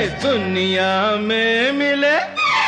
दुनिया में मिले,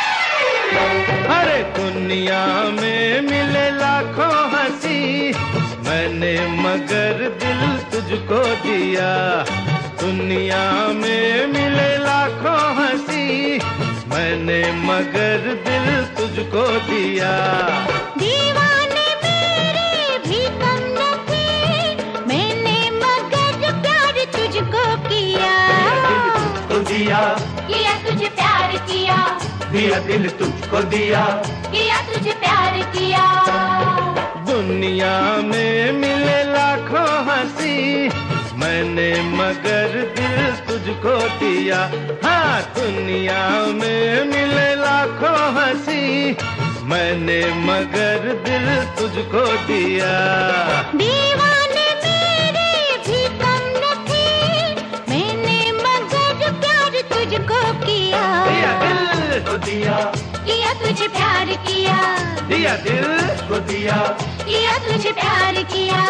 अरे दुनिया में मिले लाखों हंसी, मैंने मगर दिल तुझको दिया। दुनिया में मिले लाखों हंसी, मैंने मगर दिल तुझको दिया। दीवाने मेरे भी कम न थे, मैंने मगर प्यार तुझको किया। दिया तुझे प्यार किया, दिया दिल तुझको दिया तुझे प्यार किया। दुनिया में मिले लाखों हंसी, मैंने मगर दिल तुझको दिया। हाँ, दुनिया में मिले लाखों हंसी, मैंने मगर दिल तुझको दिया। दीवाने मेरे भी कम न थे, मैंने मगर प्यार तुझको किया। दिया दिल को दिया तुझे प्यार किया, दिया दिल को दिया तुझे प्यार किया।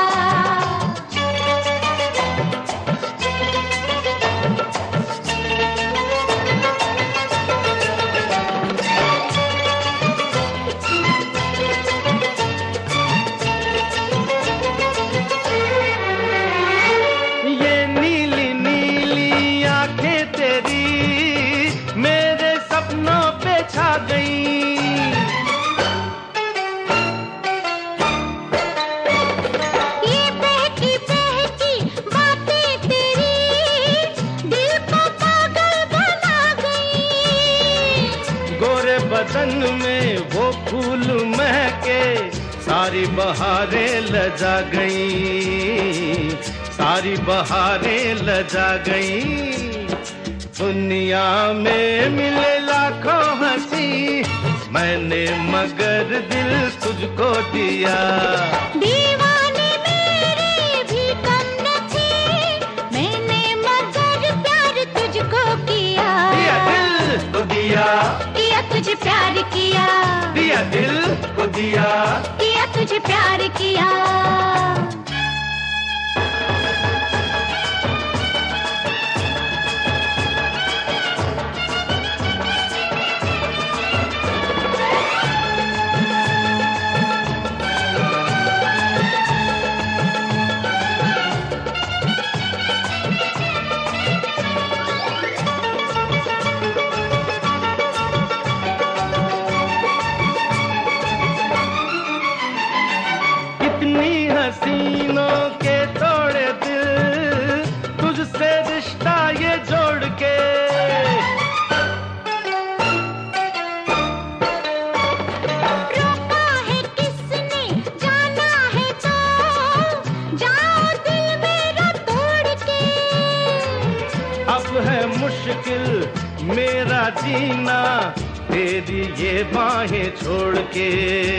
ये नीली नीली आंखें तेरी मेरे सपनों पे छा गई। ये बहकी बहकी बातें तेरी दिल को पागल बना गई। गोरे बदन में वो फूल महके, सारी बहारें लजा गई, सारी बहारें लजा गई। दुनिया में मिले लाखों हंसी, मैंने मगर दिल तुझको दिया। दीवाने मेरे भी कम न थे, मैंने मगर प्यार तुझको किया। दिया दिल को दिया तुझे प्यार किया, दिया दिल को दिया तुझे प्यार किया। हसीनों के तोड़े दिल, तुझसे रिश्ता ये जोड़ के। रोका है किसने, जाना है तो जाओ दिल मेरा तोड़ के। अब है मुश्किल मेरा जीना, तेरी ये बाहें छोड़ के,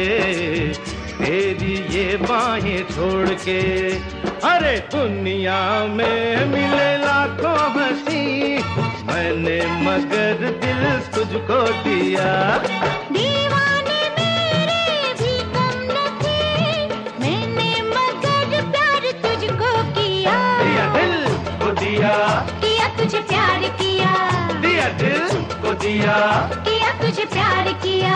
तेरी ये बाहें छोड़ के। अरे दुनिया में मिले लाखों हंसी, मैंने मगर दिल तुझको दिया। दीवाने मेरे भी कम न थे, मैंने मगर प्यार तुझको किया। दिया दिल को दिया तुझे प्यार किया, दिया दिल को दिया तुझे प्यार किया।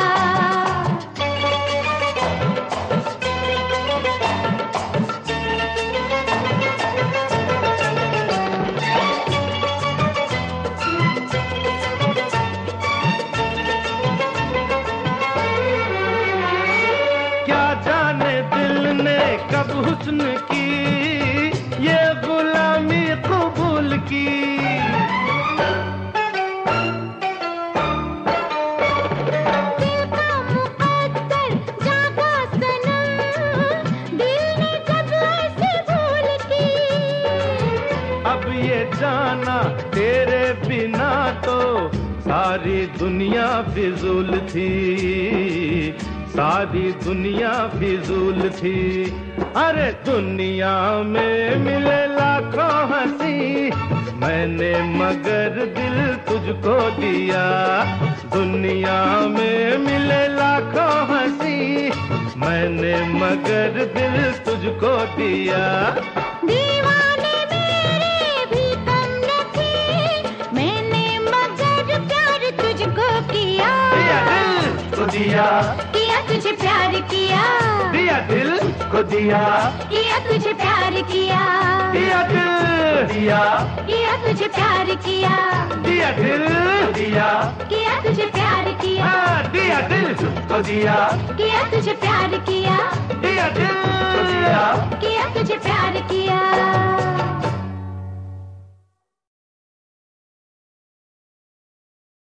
कब हुस्न की ये गुलामी कबूल की। दिल का मुकद्दर जागा सनम, दिल ने जब ऐसे भूल की। अब ये जाना तेरे बिना तो सारी दुनिया फिजूल थी, सारी दुनिया फिजूल थी। अरे दुनिया में मिले लाखों हंसी, मैंने मगर दिल तुझको दिया। दुनिया में मिले लाखों हंसी, मैंने मगर दिल तुझको दिया। दीवाने मेरे भी कम न थे, मैंने मगर दिल को दिया, किया तुझे प्यार किया, दिया दिल दिया, किया तुझे प्यार किया, दिया दिल दिया, किया तुझे प्यार किया, दिया दिल को दिया, किया तुझे प्यार किया।